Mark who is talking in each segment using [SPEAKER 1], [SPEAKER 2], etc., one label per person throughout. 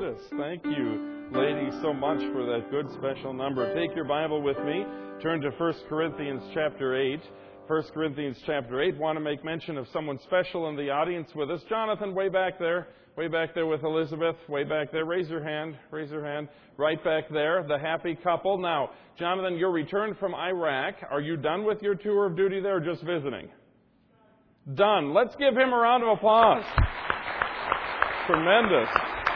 [SPEAKER 1] Tremendous. Thank you, ladies, so much for that good special number. Take your Bible with me. Turn to 1 Corinthians chapter 8. 1 Corinthians chapter 8. Want to make mention of someone special in the audience with us. Jonathan, way back there with Elizabeth, way back there. Raise your hand. Right back there, the happy couple. Now, Jonathan, you're returned from Iraq. Are you done with your tour of duty there or just visiting? Done. Let's give him a round of applause. Tremendous.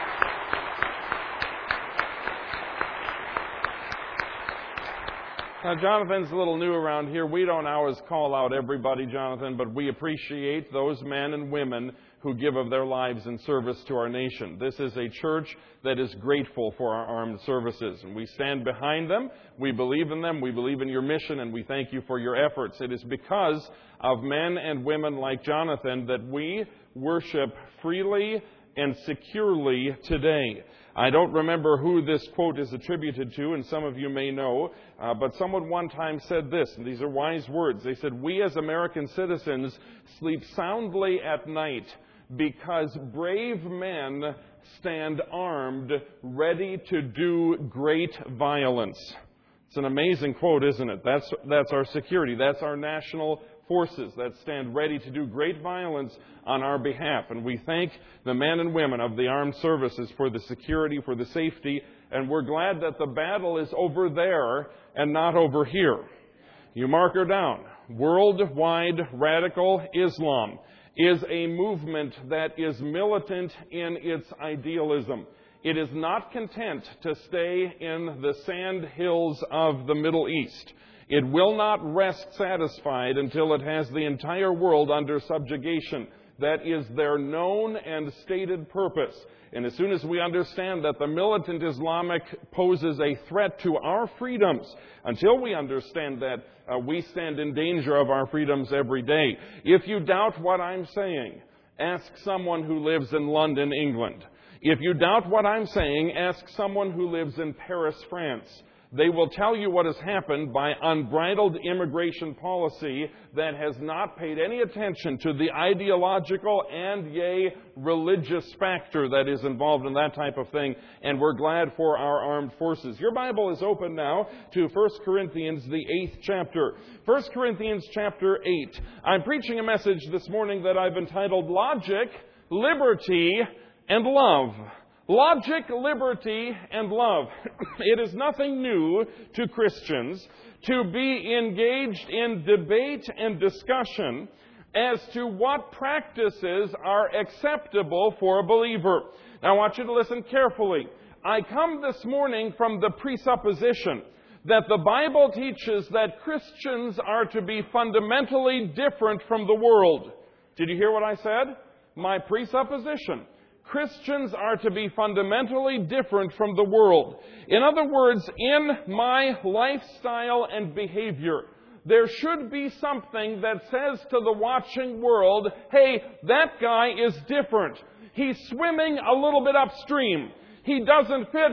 [SPEAKER 1] Now, Jonathan's a little new around here. We don't always call out everybody, Jonathan, but we appreciate those men and women who give of their lives in service to our nation. This is a church that is grateful for our armed services, and we stand behind them. We believe in them. We believe in your mission, and we thank you for your efforts. It is because of men and women like Jonathan that we worship freely and securely today. I don't remember who this quote is attributed to, and some of you may know, but someone one time said this, and these are wise words. They said, "We as American citizens sleep soundly at night because brave men stand armed, ready to do great violence." It's an amazing quote, isn't it? That's our security. That's our national forces that stand ready to do great violence on our behalf. And we thank the men and women of the armed services for the security, for the safety, and we're glad that the battle is over there and not over here. You mark her down. Worldwide Radical Islam is a movement that is militant in its idealism. It is not content to stay in the sand hills of the Middle East. It will not rest satisfied until it has the entire world under subjugation. That is their known and stated purpose. And as soon as we understand that the militant Islamic poses a threat to our freedoms, until we understand that, we stand in danger of our freedoms every day. If you doubt what I'm saying, ask someone who lives in London, England. If you doubt what I'm saying, ask someone who lives in Paris, France. They will tell you what has happened by unbridled immigration policy that has not paid any attention to the ideological and, religious factor that is involved in that type of thing. And we're glad for our armed forces. Your Bible is open now to 1 Corinthians, the 8th chapter. 1 Corinthians chapter 8. I'm preaching a message this morning that I've entitled Logic, Liberty, and Love. Logic, liberty, and love. It is nothing new to Christians to be engaged in debate and discussion as to what practices are acceptable for a believer. Now, I want you to listen carefully. I come this morning from the presupposition that the Bible teaches that Christians are to be fundamentally different from the world. Did you hear what I said? My presupposition. Christians are to be fundamentally different from the world. In other words, in my lifestyle and behavior, there should be something that says to the watching world, hey, that guy is different. He's swimming a little bit upstream. He doesn't fit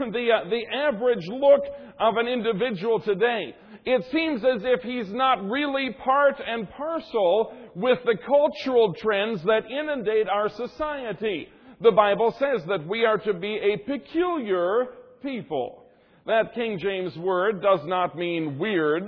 [SPEAKER 1] the average look of an individual today. It seems as if he's not really part and parcel with the cultural trends that inundate our society. The Bible says that we are to be a peculiar people. That King James word does not mean weird,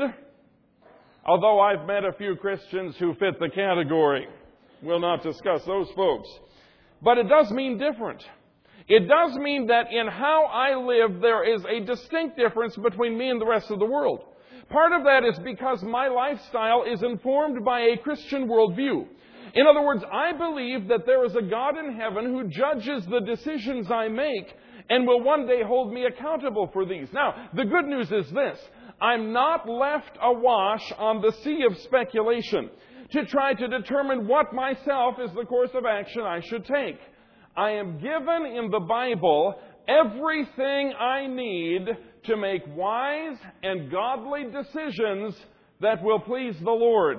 [SPEAKER 1] although I've met a few Christians who fit the category. We'll not discuss those folks. But it does mean different. It does mean that in how I live, there is a distinct difference between me and the rest of the world. Part of that is because my lifestyle is informed by a Christian worldview. In other words, I believe that there is a God in heaven who judges the decisions I make and will one day hold me accountable for these. Now, the good news is this. I'm not left awash on the sea of speculation to try to determine what myself is the course of action I should take. I am given in the Bible everything I need to make wise and godly decisions that will please the Lord.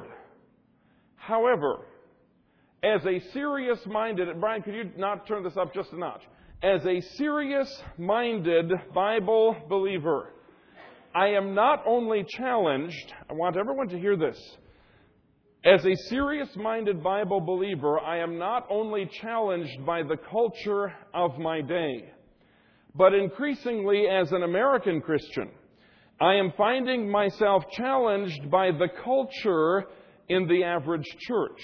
[SPEAKER 1] However, as a serious-minded... Brian, could you not turn this up just a notch? As a serious-minded Bible believer, I am not only challenged... I want everyone to hear this. As a serious-minded Bible believer, I am not only challenged by the culture of my day, But increasingly, as an American Christian, I am finding myself challenged by the culture in the average church.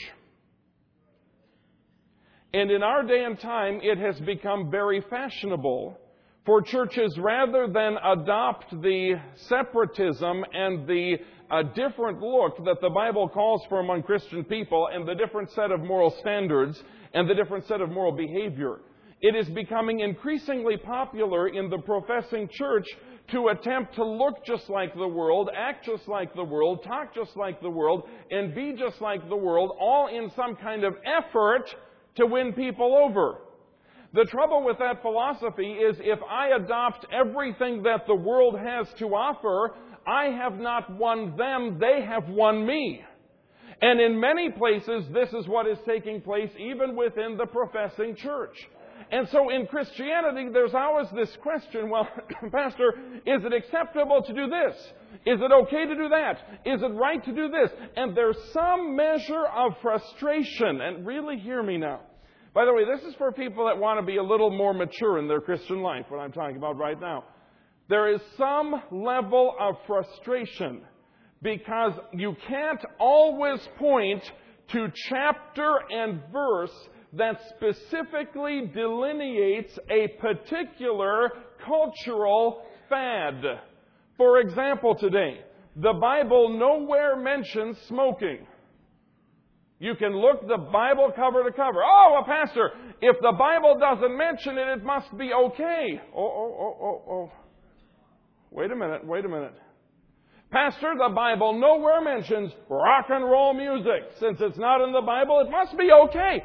[SPEAKER 1] And in our day and time, it has become very fashionable for churches, rather than adopt the separatism and the different look that the Bible calls for among Christian people, and the different set of moral standards and the different set of moral behavior. It is becoming increasingly popular in the professing church to attempt to look just like the world, act just like the world, talk just like the world, and be just like the world, all in some kind of effort to win people over. The trouble with that philosophy is if I adopt everything that the world has to offer, I have not won them, they have won me. And in many places, this is what is taking place even within the professing church. And so in Christianity, there's always this question, well, Pastor, is it acceptable to do this? Is it okay to do that? Is it right to do this? And there's some measure of frustration. And really hear me now. By the way, this is for people that want to be a little more mature in their Christian life, what I'm talking about right now. There is some level of frustration because you can't always point to chapter and verse that specifically delineates a particular cultural fad. For example, today, the Bible nowhere mentions smoking. You can look the Bible cover to cover. Oh, well, Pastor, if the Bible doesn't mention it, it must be okay. Oh. Wait a minute. Pastor, the Bible nowhere mentions rock and roll music. Since it's not in the Bible, it must be okay.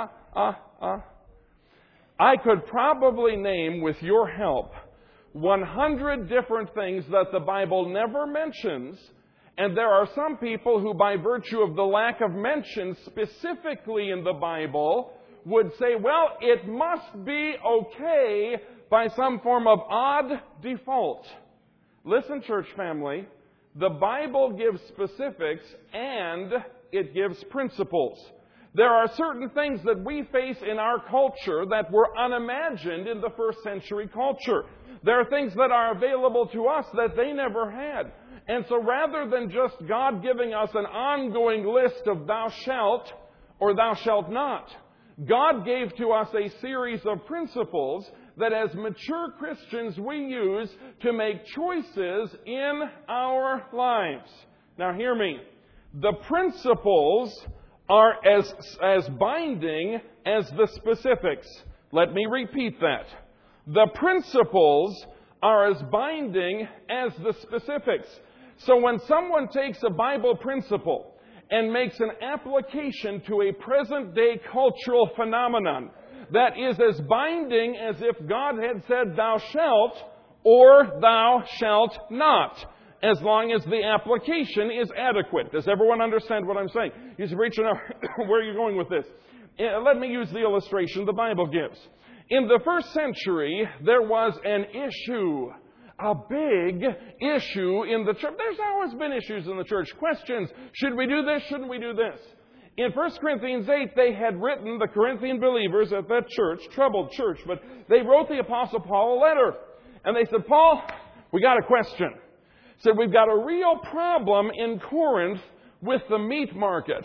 [SPEAKER 1] I could probably name, with your help, 100 different things that the Bible never mentions. And there are some people who, by virtue of the lack of mention specifically in the Bible, would say, well, it must be okay by some form of odd default. Listen, church family, the Bible gives specifics and it gives principles. There are certain things that we face in our culture that were unimagined in the first century culture. There are things that are available to us that they never had. And so rather than just God giving us an ongoing list of thou shalt or thou shalt not, God gave to us a series of principles that as mature Christians we use to make choices in our lives. Now hear me. The principles are as binding as the specifics. Let me repeat that. The principles are as binding as the specifics. So when someone takes a Bible principle and makes an application to a present-day cultural phenomenon that is as binding as if God had said, thou shalt or thou shalt not, as long as the application is adequate. Does everyone understand what I'm saying? You say, Preacher, where are you going with this? Let me use the illustration the Bible gives. In the first century, there was an issue, a big issue in the church. There's always been issues in the church. Questions. Should we do this? Shouldn't we do this? In 1 Corinthians 8, they had written, the Corinthian believers at that church, troubled church, but they wrote the Apostle Paul a letter. And they said, Paul, we got a question. Said, we've got a real problem in Corinth with the meat market.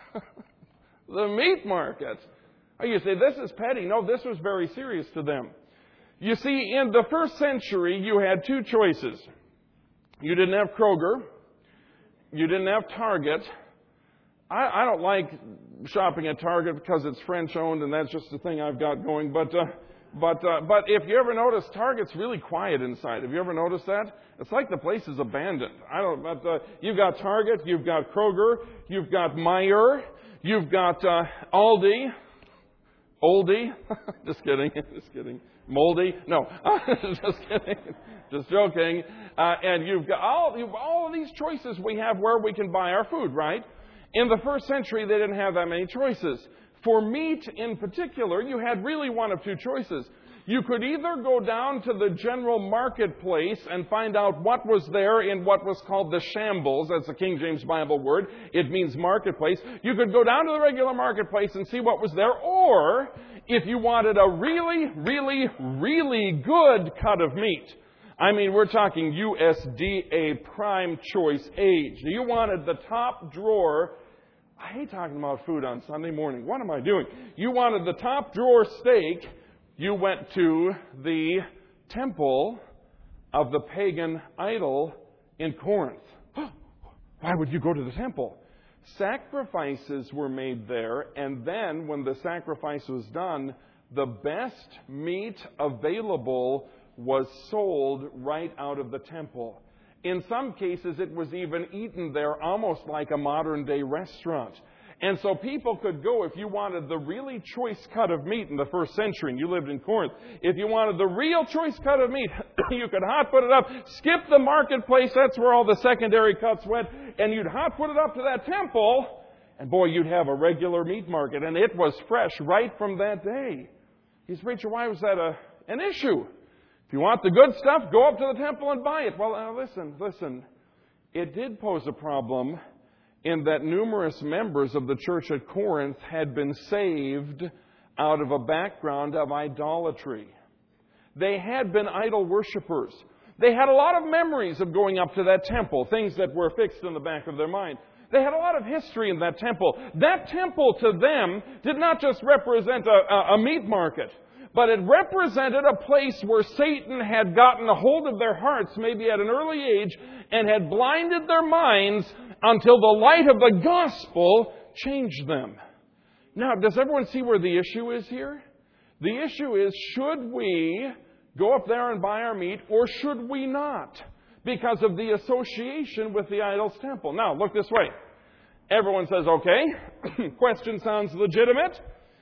[SPEAKER 1] The meat market. Oh, you say, this is petty. No, this was very serious to them. You see, in the first century, you had two choices. You didn't have Kroger. You didn't have Target. I don't like shopping at Target because it's French-owned, and that's just the thing I've got going. But if you ever notice, Target's really quiet inside. Have you ever noticed that? It's like the place is abandoned. You've got Target, you've got Kroger, you've got Meijer, you've got Aldi, Oldie. Just kidding. Moldy? No. Just kidding. Just joking. And you've got all of these choices we have where we can buy our food, right? In the first century, they didn't have that many choices. For meat in particular, you had really one of two choices. You could either go down to the general marketplace and find out what was there in what was called the shambles. That's the King James Bible word. It means marketplace. You could go down to the regular marketplace and see what was there. Or, if you wanted a really, really, really good cut of meat, I mean, we're talking USDA prime choice aged. You wanted the top drawer. I hate talking about food on Sunday morning. What am I doing? You wanted the top drawer steak. You went to the temple of the pagan idol in Corinth. Why would you go to the temple? Sacrifices were made there, and then when the sacrifice was done, the best meat available was sold right out of the temple. In some cases, it was even eaten there almost like a modern-day restaurant. And so people could go, if you wanted the really choice cut of meat in the first century, and you lived in Corinth, if you wanted the real choice cut of meat, you could hot put it up, skip the marketplace, that's where all the secondary cuts went, and you'd hot put it up to that temple, and boy, you'd have a regular meat market, and it was fresh right from that day. You say, preacher, why was that an issue? If you want the good stuff, go up to the temple and buy it. Well, listen. It did pose a problem in that numerous members of the church at Corinth had been saved out of a background of idolatry. They had been idol worshippers. They had a lot of memories of going up to that temple, things that were fixed in the back of their mind. They had a lot of history in that temple. That temple to them did not just represent a meat market, but it represented a place where Satan had gotten a hold of their hearts, maybe at an early age, and had blinded their minds until the light of the gospel changed them. Now, does everyone see where the issue is here? The issue is, should we go up there and buy our meat, or should we not? Because of the association with the idol's temple. Now, look this way. Everyone says, okay, question sounds legitimate.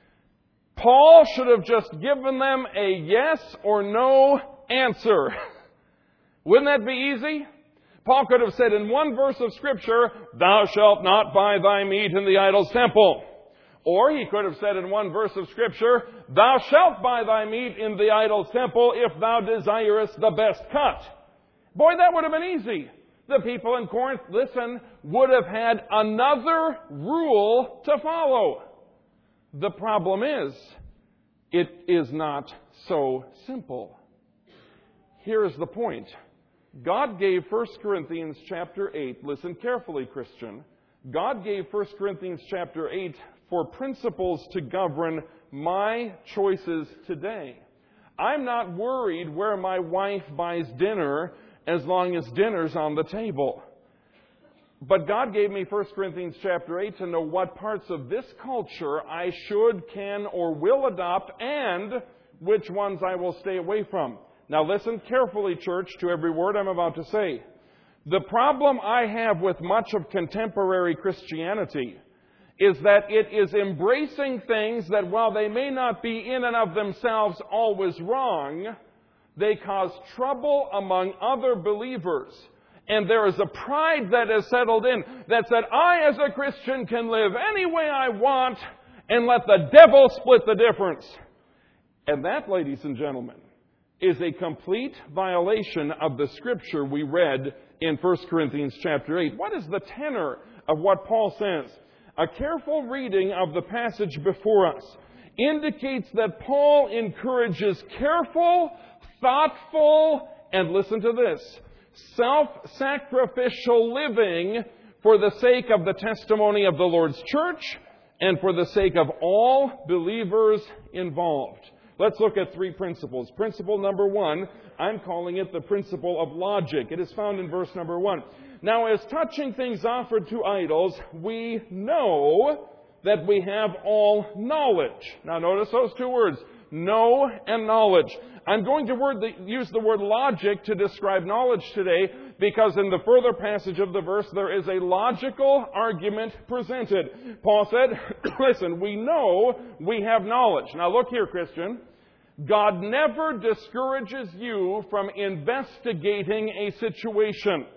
[SPEAKER 1] Paul should have just given them a yes or no answer. Wouldn't that be easy? Paul could have said in one verse of Scripture, thou shalt not buy thy meat in the idol's temple. Or he could have said in one verse of Scripture, thou shalt buy thy meat in the idol's temple if thou desirest the best cut. Boy, that would have been easy. The people in Corinth, listen, would have had another rule to follow. The problem is, it is not so simple. Here's the point. God gave 1 Corinthians chapter 8, listen carefully, Christian. God gave 1 Corinthians chapter 8 for principles to govern my choices today. I'm not worried where my wife buys dinner as long as dinner's on the table. But God gave me 1 Corinthians chapter 8 to know what parts of this culture I should, can, or will adopt, and which ones I will stay away from. Now listen carefully, church, to every word I'm about to say. The problem I have with much of contemporary Christianity is that it is embracing things that, while they may not be in and of themselves always wrong, they cause trouble among other believers. And there is a pride that has settled in that said, I as a Christian can live any way I want and let the devil split the difference. And that, ladies and gentlemen, is a complete violation of the Scripture we read in 1 Corinthians chapter 8. What is the tenor of what Paul says? A careful reading of the passage before us indicates that Paul encourages careful, thoughtful, and listen to this, self-sacrificial living for the sake of the testimony of the Lord's church and for the sake of all believers involved. Let's look at three principles. Principle number 1, I'm calling it the principle of logic. It is found in verse number 1. Now, as touching things offered to idols, we know that we have all knowledge. Now, notice those two words, know and knowledge. I'm going to use the word logic to describe knowledge today because in the further passage of the verse there is a logical argument presented. Paul said, listen, we know we have knowledge. Now look here, Christian. God never discourages you from investigating a situation.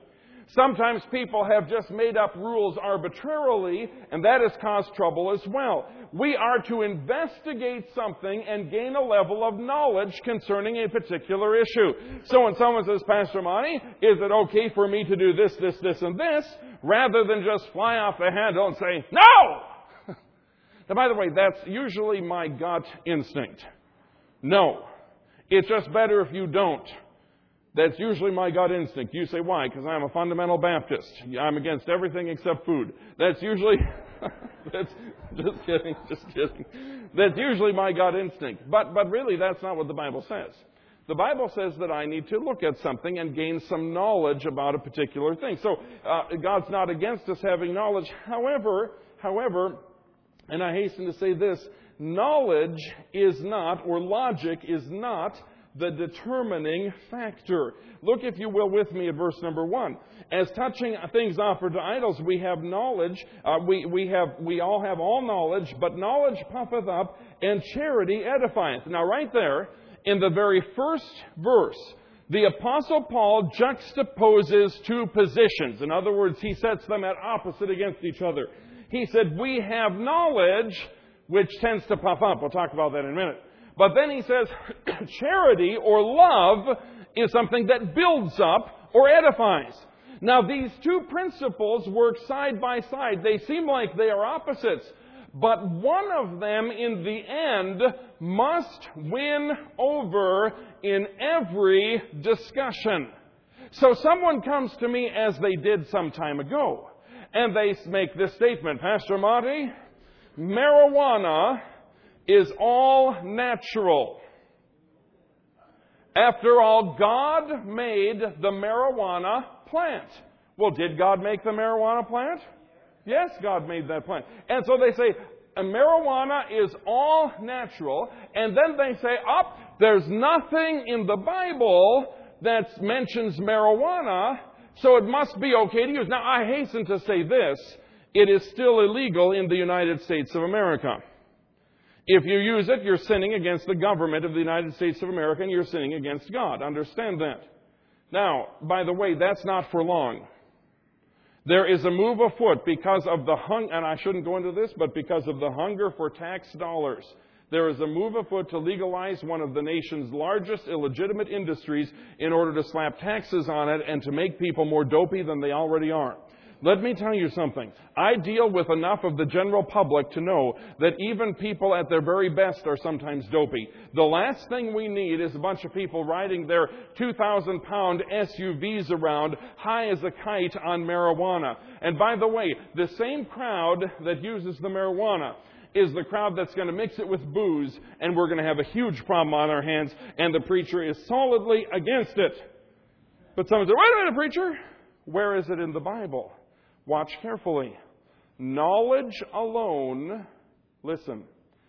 [SPEAKER 1] Sometimes people have just made up rules arbitrarily, and that has caused trouble as well. We are to investigate something and gain a level of knowledge concerning a particular issue. So when someone says, Pastor Monty, is it okay for me to do this, and this, rather than just fly off the handle and say, no! Now, by the way, that's usually my gut instinct. No. It's just better if you don't. That's usually my gut instinct. You say, why? Because I'm a fundamental Baptist. I'm against everything except food. That's usually... that's just kidding. That's usually my gut instinct. But really, that's not what the Bible says. The Bible says that I need to look at something and gain some knowledge about a particular thing. So God's not against us having knowledge. However, and I hasten to say this, knowledge is not, or logic is not, the determining factor. Look, if you will, with me at verse number 1. As touching things offered to idols, we have knowledge. We all have all knowledge, but knowledge puffeth up, and charity edifieth. Now, right there, in the very first verse, the Apostle Paul juxtaposes two positions. In other words, he sets them at opposite against each other. He said, we have knowledge, which tends to puff up. We'll talk about that in a minute. But then he says, charity or love is something that builds up or edifies. Now, these two principles work side by side. They seem like they are opposites. But one of them, in the end, must win over in every discussion. So someone comes to me, as they did some time ago, and they make this statement, Pastor Monty, marijuana is all natural. After all, God made the marijuana plant. Well, did God make the marijuana plant? Yes, God made that plant. And so they say, marijuana is all natural. And then they say, there's nothing in the Bible that mentions marijuana, so it must be okay to use. Now, I hasten to say this. It is still illegal in the United States of America. If you use it, you're sinning against the government of the United States of America, and you're sinning against God. Understand that. Now, by the way, that's not for long. There is a move afoot because of the and I shouldn't go into this, but because of the hunger for tax dollars. There is a move afoot to legalize one of the nation's largest illegitimate industries in order to slap taxes on it and to make people more dopey than they already are. Let me tell you something. I deal with enough of the general public to know that even people at their very best are sometimes dopey. The last thing we need is a bunch of people riding their 2,000-pound SUVs around high as a kite on marijuana. And by the way, the same crowd that uses the marijuana is the crowd that's going to mix it with booze, and we're going to have a huge problem on our hands, and the preacher is solidly against it. But someone said, wait a minute, preacher. Where is it in the Bible? Watch carefully. Knowledge alone, listen,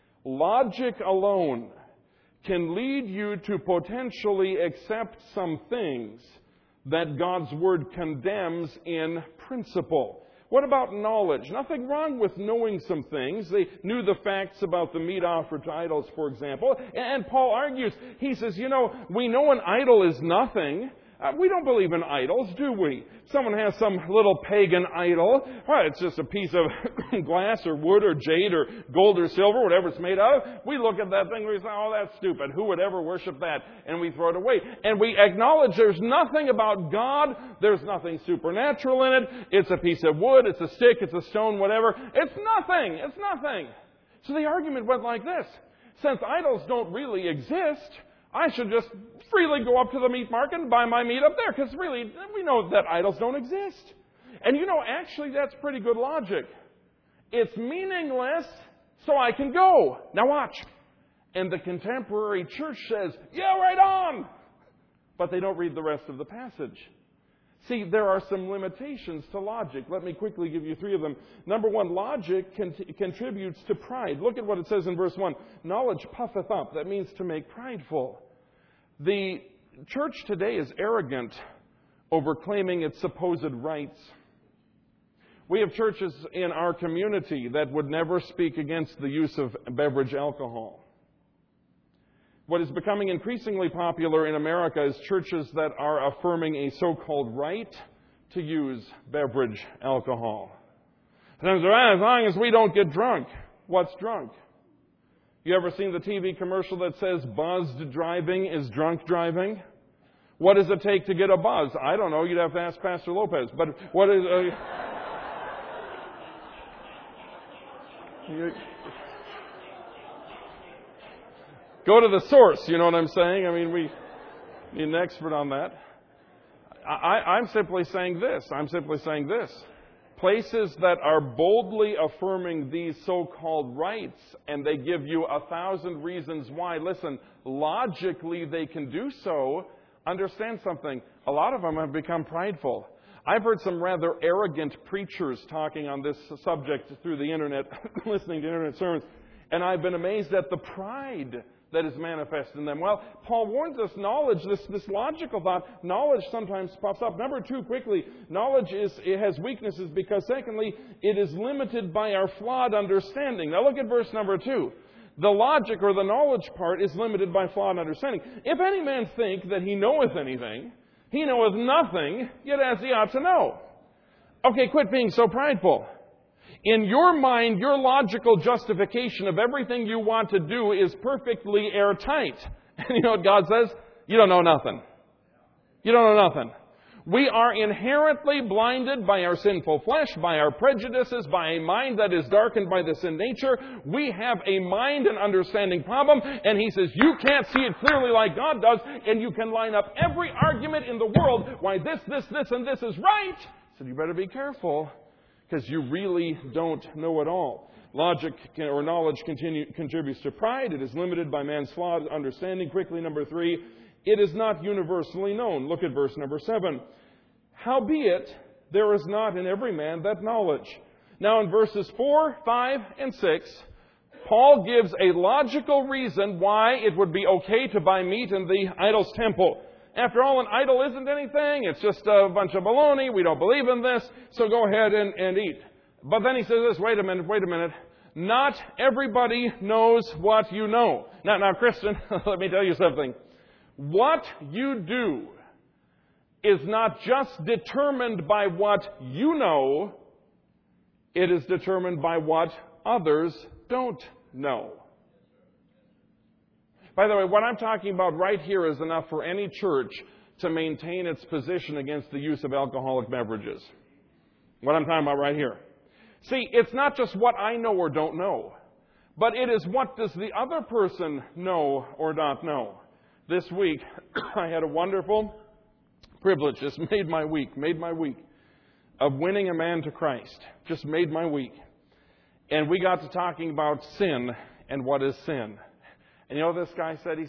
[SPEAKER 1] logic alone can lead you to potentially accept some things that God's Word condemns in principle. What about knowledge? Nothing wrong with knowing some things. They knew the facts about the meat offered to idols, for example. And Paul argues, he says, we know an idol is nothing. We don't believe in idols, do we? Someone has some little pagan idol. Well, it's just a piece of glass or wood or jade or gold or silver, whatever it's made out of. We look at that thing and we say, oh, that's stupid. Who would ever worship that? And we throw it away. And we acknowledge there's nothing about God. There's nothing supernatural in it. It's a piece of wood. It's a stick. It's a stone, whatever. It's nothing. It's nothing. So the argument went like this. Since idols don't really exist, I should just freely go up to the meat market and buy my meat up there, because really, we know that idols don't exist. And actually, that's pretty good logic. It's meaningless, so I can go. Now watch. And the contemporary church says, yeah, right on. But they don't read the rest of the passage. See, there are some limitations to logic. Let me quickly give you three of them. Number one, logic contributes to pride. Look at what it says in verse 1. Knowledge puffeth up. That means to make prideful. The church today is arrogant over claiming its supposed rights. We have churches in our community that would never speak against the use of beverage alcohol. What is becoming increasingly popular in America is churches that are affirming a so-called right to use beverage alcohol. Sometimes, as long as we don't get drunk. What's drunk? You ever seen the TV commercial that says buzzed driving is drunk driving? What does it take to get a buzz? I don't know. You'd have to ask Pastor Lopez. But what is... go to the source, you know what I'm saying? I mean, we need an expert on that. I'm simply saying this. Places that are boldly affirming these so-called rights, and they give you 1,000 reasons why. Listen, logically they can do so. Understand something. A lot of them have become prideful. I've heard some rather arrogant preachers talking on this subject through the internet, listening to internet sermons, and I've been amazed at the pride that is manifest in them. Well, Paul warns us, knowledge, this logical thought, knowledge sometimes pops up. Number two, quickly, knowledge it has weaknesses because, secondly, it is limited by our flawed understanding. Now look at verse number 2. The logic or the knowledge part is limited by flawed understanding. If any man think that he knoweth anything, he knoweth nothing, yet as he ought to know. Okay, quit being so prideful. In your mind, your logical justification of everything you want to do is perfectly airtight. And you know what God says? You don't know nothing. You don't know nothing. We are inherently blinded by our sinful flesh, by our prejudices, by a mind that is darkened by the sin nature. We have a mind and understanding problem, and He says you can't see it clearly like God does, and you can line up every argument in the world why this, and this is right. So you better be careful, because you really don't know it all. Logic or knowledge contributes to pride. It is limited by man's flawed understanding. Quickly, number 3, it is not universally known. Look at verse number 7. Howbeit, there is not in every man that knowledge. Now in verses 4, 5, and 6, Paul gives a logical reason why it would be okay to buy meat in the idol's temple. After all, an idol isn't anything. It's just a bunch of baloney. We don't believe in this, so go ahead and eat. But then he says this, wait a minute. Not everybody knows what you know. Now, Christian, let me tell you something. What you do is not just determined by what you know, it is determined by what others don't know. By the way, what I'm talking about right here is enough for any church to maintain its position against the use of alcoholic beverages. What I'm talking about right here. See, it's not just what I know or don't know, but it is what does the other person know or not know. This week, I had a wonderful privilege. Just made my week of winning a man to Christ. Just made my week. And we got to talking about sin and what is sin. And you know what this guy said? He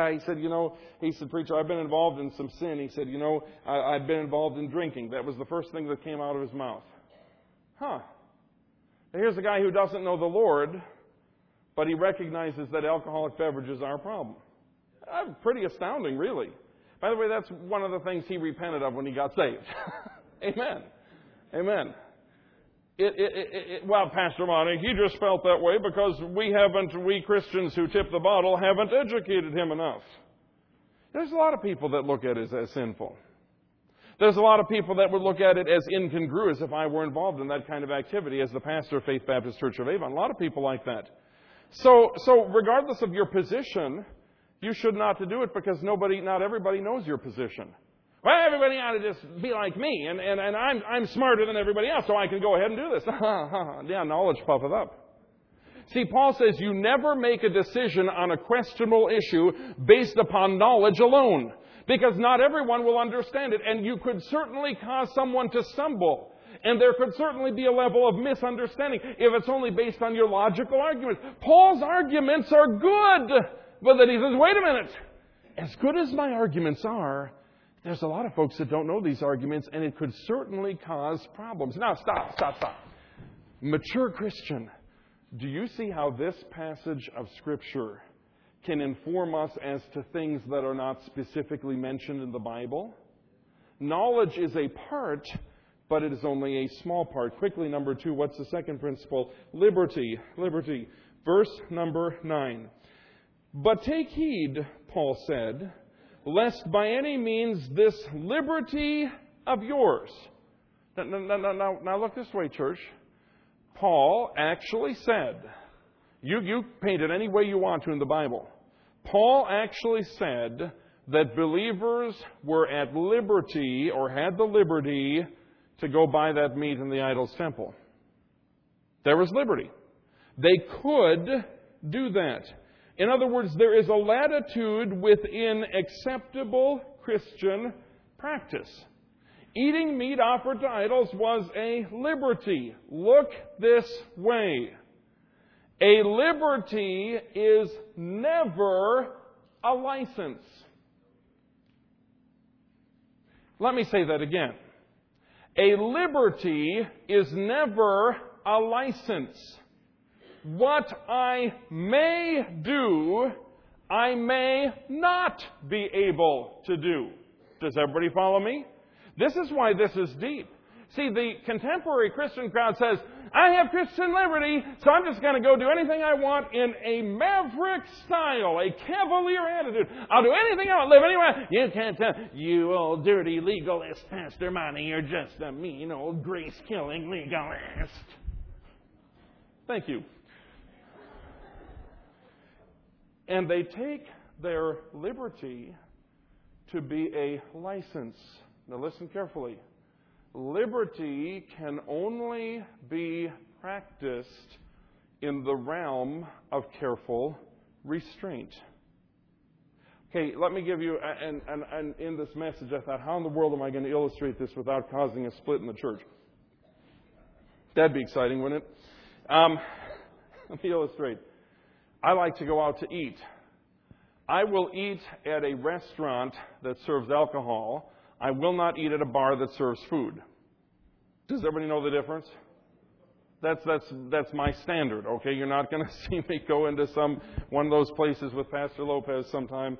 [SPEAKER 1] said, preacher, I've been involved in some sin. He said, I've been involved in drinking. That was the first thing that came out of his mouth. Now here's a guy who doesn't know the Lord, but he recognizes that alcoholic beverages are a problem. Pretty astounding, really. By the way, that's one of the things he repented of when he got saved. Amen. Well, Pastor Monty, he just felt that way because we Christians who tip the bottle haven't educated him enough. There's a lot of people that look at it as sinful. There's a lot of people that would look at it as incongruous if I were involved in that kind of activity as the pastor of Faith Baptist Church of Avon. A lot of people like that. So regardless of your position, you should not to do it because not everybody knows your position. Well, everybody ought to just be like me, and I'm smarter than everybody else, so I can go ahead and do this. Yeah, knowledge puffeth up. See, Paul says you never make a decision on a questionable issue based upon knowledge alone, because not everyone will understand it, and you could certainly cause someone to stumble. And there could certainly be a level of misunderstanding if it's only based on your logical arguments. Paul's arguments are good, but then he says, wait a minute. As good as my arguments are, there's a lot of folks that don't know these arguments, and it could certainly cause problems. Now, stop. Mature Christian, do you see how this passage of Scripture can inform us as to things that are not specifically mentioned in the Bible? Knowledge is a part, but it is only a small part. Quickly, number 2, what's the second principle? Liberty. Verse number 9. But take heed, Paul said, lest by any means this liberty of yours. Now look this way, church. Paul actually said, you paint it any way you want to in the Bible. Paul actually said that believers were at liberty or had the liberty to go buy that meat in the idol's temple. There was liberty. They could do that. In other words, there is a latitude within acceptable Christian practice. Eating meat offered to idols was a liberty. Look this way. A liberty is never a license. Let me say that again. A liberty is never a license. What I may do, I may not be able to do. Does everybody follow me? This is why this is deep. See, the contemporary Christian crowd says, I have Christian liberty, so I'm just going to go do anything I want in a maverick style, a cavalier attitude. I'll do anything I want, live anywhere. You can't tell, you old dirty legalist, Pastor Monty, you're just a mean old grace-killing legalist. Thank you. And they take their liberty to be a license. Now listen carefully. Liberty can only be practiced in the realm of careful restraint. Okay, let me give you, and in this message I thought, how in the world am I going to illustrate this without causing a split in the church? That'd be exciting, wouldn't it? Let me illustrate. I like to go out to eat. I will eat at a restaurant that serves alcohol. I will not eat at a bar that serves food. Does everybody know the difference? That's my standard, okay? You're not going to see me go into one of those places with Pastor Lopez sometime.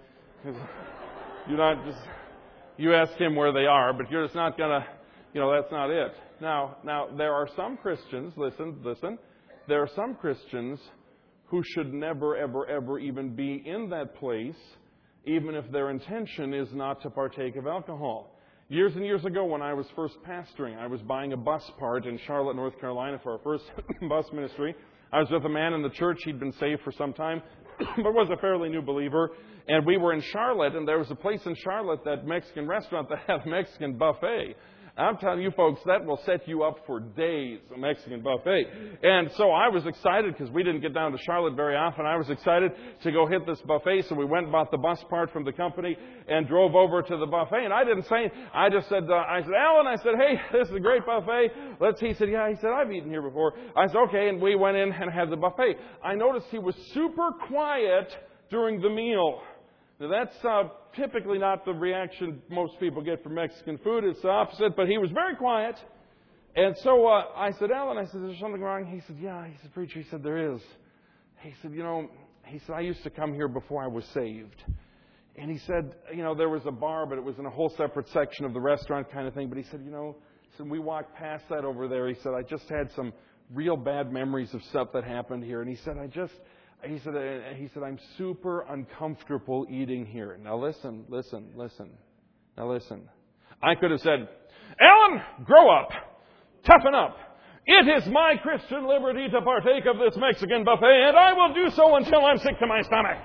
[SPEAKER 1] You ask him where they are, but you're just not going to, that's not it. Now, there are some Christians, listen, there are some Christians who should never, ever, ever even be in that place, even if their intention is not to partake of alcohol. Years and years ago, when I was first pastoring, I was buying a bus part in Charlotte, North Carolina for our first bus ministry. I was with a man in the church. He'd been saved for some time, but was a fairly new believer. And we were in Charlotte, and there was a place in Charlotte, that Mexican restaurant, that had a Mexican buffet. I'm telling you folks, that will set you up for days, a Mexican buffet. And so I was excited because we didn't get down to Charlotte very often. I was excited to go hit this buffet. So we went and bought the bus part from the company and drove over to the buffet. And I didn't say, I just said, Alan, I said, hey, this is a great buffet. He said, yeah. He said, I've eaten here before. I said, okay. And we went in and had the buffet. I noticed he was super quiet during the meal. Now, that's typically not the reaction most people get from Mexican food. It's the opposite, but he was very quiet. And so I said, Alan, I said, is there something wrong? He said, yeah. He said, preacher, he said, there is. He said, I used to come here before I was saved. And he said, there was a bar, but it was in a whole separate section of the restaurant kind of thing. But he said, we walked past that over there. He said, I just had some real bad memories of stuff that happened here. And he said, He said, I'm super uncomfortable eating here. Now listen. Now listen. I could have said, Alan, grow up. Toughen up. It is my Christian liberty to partake of this Mexican buffet, and I will do so until I'm sick to my stomach.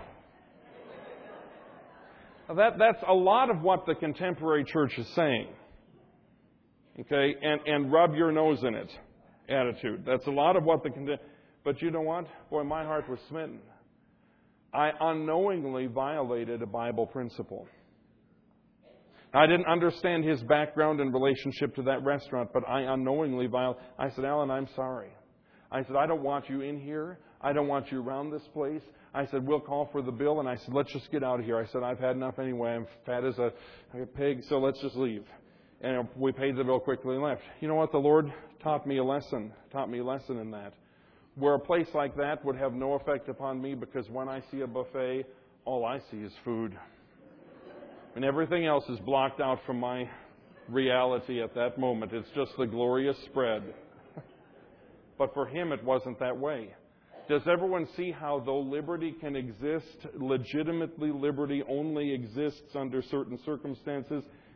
[SPEAKER 1] That's a lot of what the contemporary church is saying. Okay? And rub your nose in it attitude. That's a lot of what the contemporary... But you know what? Boy, my heart was smitten. I unknowingly violated a Bible principle. I didn't understand his background in relationship to that restaurant, but I unknowingly violated. I said, Alan, I'm sorry. I said, I don't want you in here. I don't want you around this place. I said, we'll call for the bill. And I said, let's just get out of here. I said, I've had enough anyway. I'm fat as a pig, so let's just leave. And we paid the bill quickly and left. You know what? The Lord taught me a lesson in that. Where a place like that would have no effect upon me, because when I see a buffet, all I see is food. And everything else is blocked out from my reality at that moment. It's just the glorious spread. But for him, it wasn't that way. Does everyone see how, though liberty can exist, legitimately liberty only exists under certain circumstances?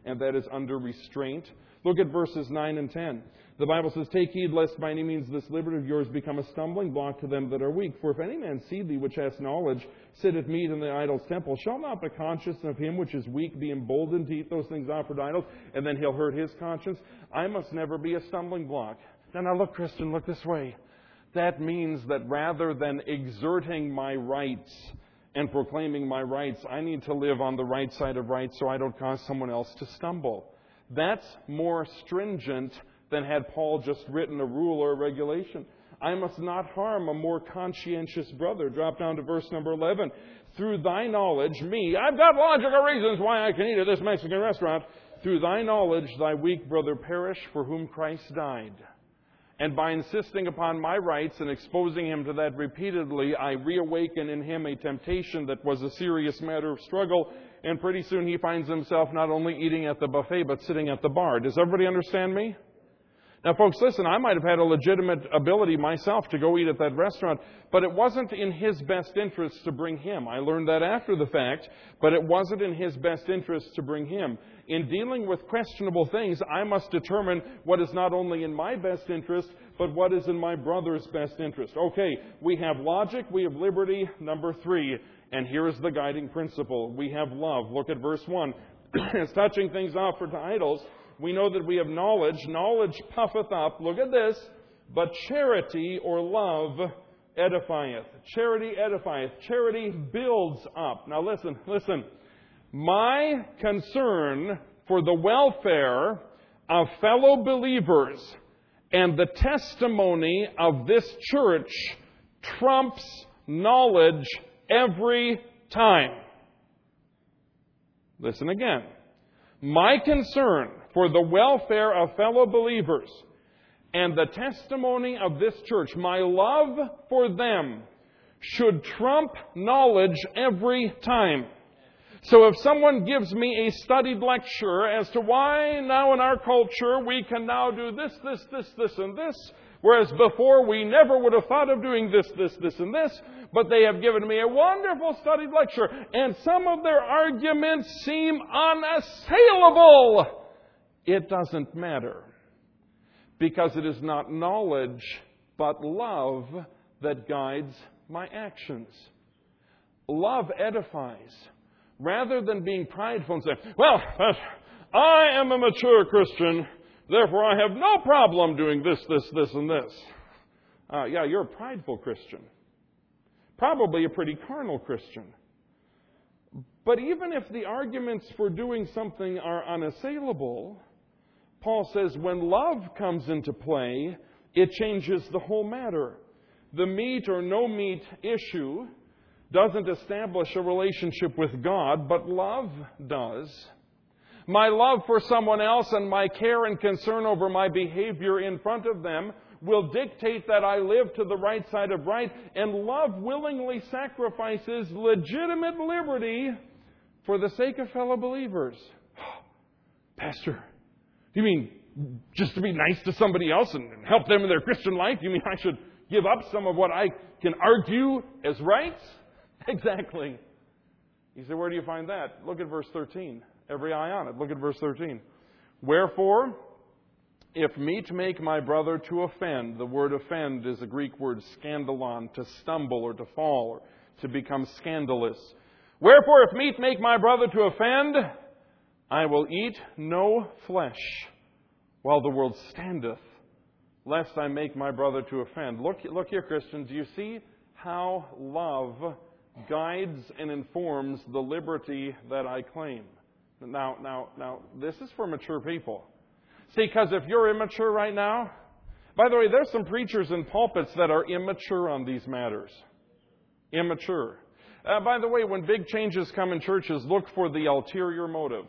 [SPEAKER 1] and that is under restraint. Look at verses 9 and 10. The Bible says, "Take heed lest by any means this liberty of yours become a stumbling block to them that are weak. For if any man see thee which hast knowledge sit at meat in the idol's temple, shall not the conscience of him which is weak be emboldened to eat those things offered to idols?" And then he'll hurt his conscience. I must never be a stumbling block. Now look, Christian, look this way. That means that rather than exerting my rights and proclaiming my rights, I need to live on the right side of right so I don't cause someone else to stumble. That's more stringent than had Paul just written a rule or a regulation. I must not harm a more conscientious brother. Drop down to verse number 11. "Through thy knowledge, me," I've got logical reasons why I can eat at this Mexican restaurant. "Through thy knowledge, thy weak brother perish for whom Christ died. And by insisting upon my rights and exposing him to that repeatedly, I reawaken in him a temptation that was a serious matter of struggle. And pretty soon he finds himself not only eating at the buffet, but sitting at the bar." Does everybody understand me? Now, folks, listen, I might have had a legitimate ability myself to go eat at that restaurant, but it wasn't in his best interest to bring him. I learned that after the fact, but it wasn't in his best interest to bring him. In dealing with questionable things, I must determine what is not only in my best interest, but what is in my brother's best interest. Okay, we have logic, we have liberty, number 3, and here is the guiding principle. We have love. Look at verse 1. "As touching things offered to idols, we know that we have knowledge. Knowledge puffeth up," look at this, "but charity," or love, "edifieth." Charity edifieth. Charity builds up. Now listen. My concern for the welfare of fellow believers and the testimony of this church trumps knowledge every time. Listen again. My concern for the welfare of fellow believers and the testimony of this church, my love for them, should trump knowledge every time. So if someone gives me a studied lecture as to why now in our culture we can now do this, and this, whereas before we never would have thought of doing this, and this, but they have given me a wonderful studied lecture, and some of their arguments seem unassailable, it doesn't matter. Because it is not knowledge, but love that guides my actions. Love edifies. Rather than being prideful and saying, "Well, I am a mature Christian, therefore I have no problem doing this, and this." Yeah, you're a prideful Christian. Probably a pretty carnal Christian. But even if the arguments for doing something are unassailable, Paul says when love comes into play, it changes the whole matter. The meat or no meat issue doesn't establish a relationship with God, but love does. My love for someone else and my care and concern over my behavior in front of them will dictate that I live to the right side of right, and love willingly sacrifices legitimate liberty for the sake of fellow believers. Pastor, you mean just to be nice to somebody else and help them in their Christian life? You mean I should give up some of what I can argue as right? Exactly. You say, where do you find that? Look at verse 13. Every eye on it. Look at verse 13. "Wherefore, if meat make my brother to offend," the word offend is a Greek word scandalon, to stumble or to fall or to become scandalous. "Wherefore, if meat make my brother to offend, I will eat no flesh while the world standeth, lest I make my brother to offend." Look here, Christians. Do you see how love guides and informs the liberty that I claim? Now, this is for mature people. See, because if you're immature right now, by the way, there's some preachers in pulpits that are immature on these matters. Immature. By the way, when big changes come in churches, look for the ulterior motive.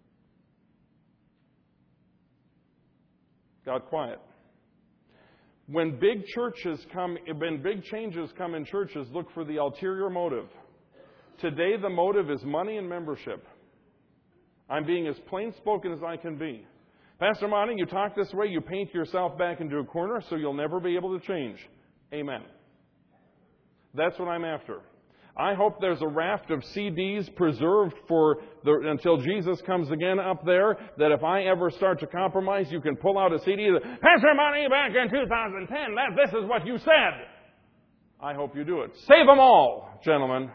[SPEAKER 1] Got quiet. When big changes come in churches, look for the ulterior motive. Today, the motive is money and membership. I'm being as plain spoken as I can be. Pastor Monty, you talk this way, you paint yourself back into a corner so you'll never be able to change. Amen. That's what I'm after. I hope there's a raft of CDs preserved until Jesus comes again up there, that if I ever start to compromise, you can pull out a CD that, Pastor Money, back in 2010, this is what you said. I hope you do it. Save them all, gentlemen.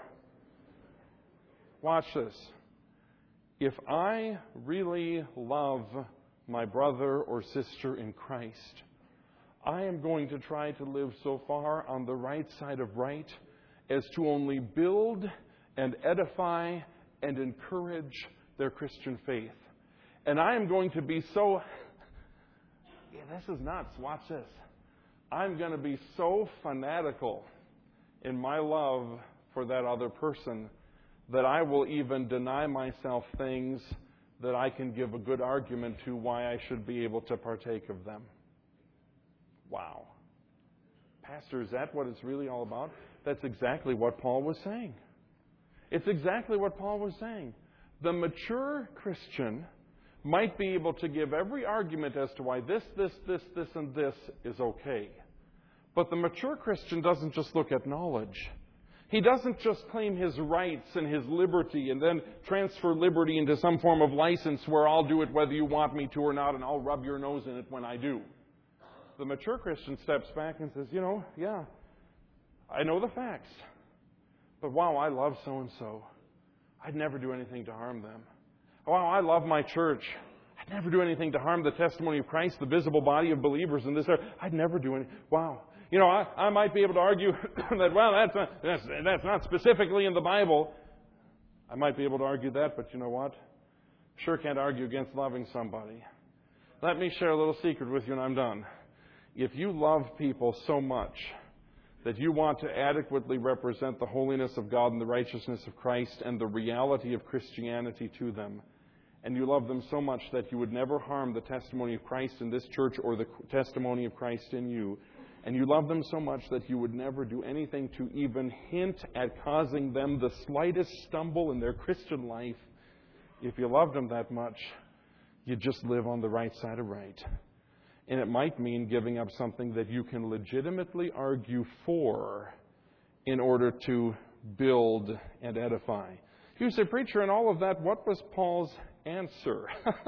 [SPEAKER 1] Watch this. If I really love my brother or sister in Christ, I am going to try to live so far on the right side of right as to only build and edify and encourage their Christian faith. And I am going to be so... this is nuts. Watch this. I'm going to be so fanatical in my love for that other person that I will even deny myself things that I can give a good argument to why I should be able to partake of them. Wow. Pastor, is that what it's really all about? That's exactly what Paul was saying. It's exactly what Paul was saying. The mature Christian might be able to give every argument as to why this, and this is okay. But the mature Christian doesn't just look at knowledge. He doesn't just claim his rights and his liberty and then transfer liberty into some form of license where I'll do it whether you want me to or not, and I'll rub your nose in it when I do. The mature Christian steps back and says, yeah, I know the facts. But wow, I love so-and-so. I'd never do anything to harm them. Wow, I love my church. I'd never do anything to harm the testimony of Christ, the visible body of believers in this area. I'd never do anything. Wow. I might be able to argue that, well, that's not specifically in the Bible. I might be able to argue that, but you know what? Sure can't argue against loving somebody. Let me share a little secret with you and I'm done. If you love people so much that you want to adequately represent the holiness of God and the righteousness of Christ and the reality of Christianity to them, and you love them so much that you would never harm the testimony of Christ in this church or the testimony of Christ in you, and you love them so much that you would never do anything to even hint at causing them the slightest stumble in their Christian life, if you love them that much, you just live on the right side of right. And it might mean giving up something that you can legitimately argue for in order to build and edify. You say, preacher, in all of that, what was Paul's answer?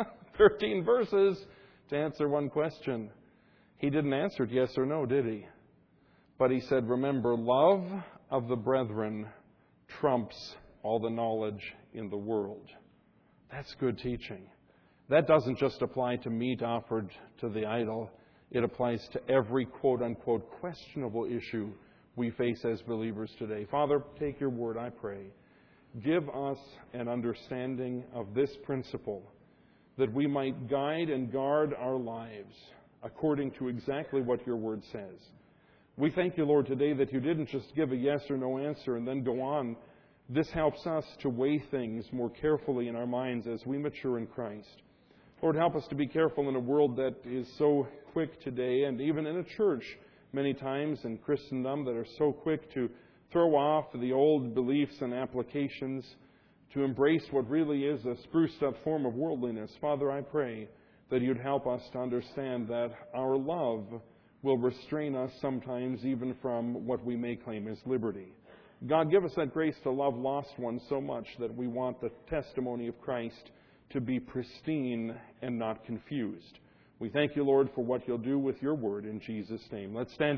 [SPEAKER 1] 13 verses to answer one question. He didn't answer it yes or no, did he? But he said, remember, love of the brethren trumps all the knowledge in the world. That's good teaching. That doesn't just apply to meat offered to the idol. It applies to every quote-unquote questionable issue we face as believers today. Father, take your word, I pray. Give us an understanding of this principle, that we might guide and guard our lives according to exactly what your word says. We thank you, Lord, today that you didn't just give a yes or no answer and then go on. This helps us to weigh things more carefully in our minds as we mature in Christ. Lord, help us to be careful in a world that is so quick today, and even in a church many times in Christendom that are so quick to throw off the old beliefs and applications to embrace what really is a spruced up form of worldliness. Father, I pray that you'd help us to understand that our love will restrain us sometimes even from what we may claim as liberty. God, give us that grace to love lost ones so much that we want the testimony of Christ to be pristine and not confused. We thank you, Lord, for what you'll do with your word in Jesus' name. Let's stand.